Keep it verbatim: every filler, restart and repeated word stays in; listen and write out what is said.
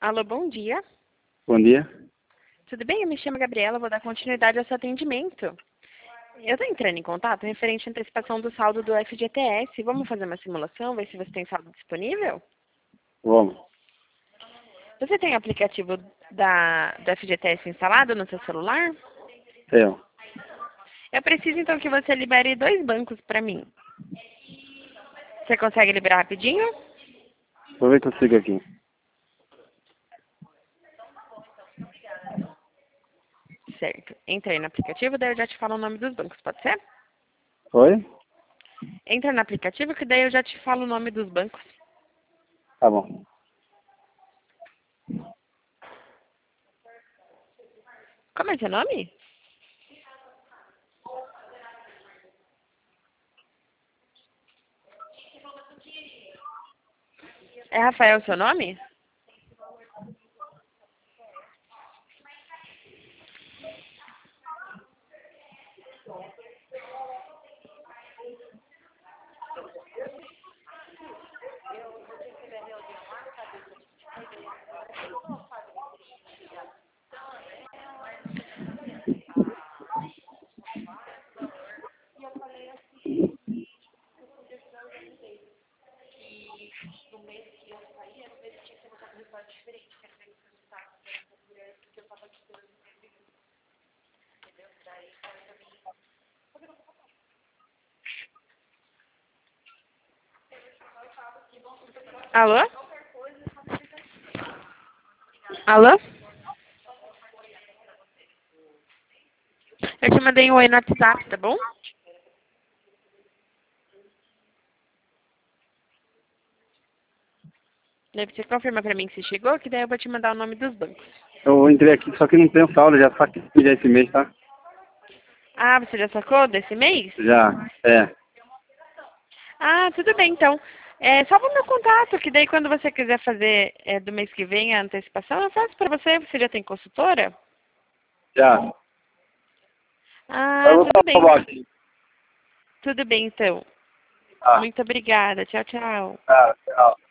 Alô, bom dia. Bom dia. Tudo bem? Eu me chamo Gabriela, vou dar continuidade ao seu atendimento. Eu estou entrando em contato referente à antecipação do saldo do F G T S. Vamos fazer uma simulação, ver se você tem saldo disponível? Vamos. Você tem o aplicativo da, do F G T S instalado no seu celular? Tenho. Eu preciso então que você libere dois bancos para mim. Você consegue liberar rapidinho? Vou ver que eu sigo aqui. Certo. Entrei no aplicativo, daí eu já te falo o nome dos bancos, pode ser? Oi? Entra no aplicativo que daí eu já te falo o nome dos bancos. Tá bom. Como é seu nome? É Rafael seu nome? Alô? Alô? Eu te mandei um oi no WhatsApp, tá bom? Daí você confirma pra mim que você chegou, que daí eu vou te mandar o nome dos bancos. Eu entrei aqui, só que não tenho saldo, já saquei já esse mês, tá? Ah, você já sacou desse mês? Já, é. Ah, tudo bem, então. É, salva o meu contato, que daí quando você quiser fazer é, do mês que vem a antecipação, eu faço pra você. Você já tem consultora? Já. Eu Ah, vou tudo bem. salvar aqui. Tudo bem, então. Tá, Muito obrigada. Tchau, tchau. tá, tchau.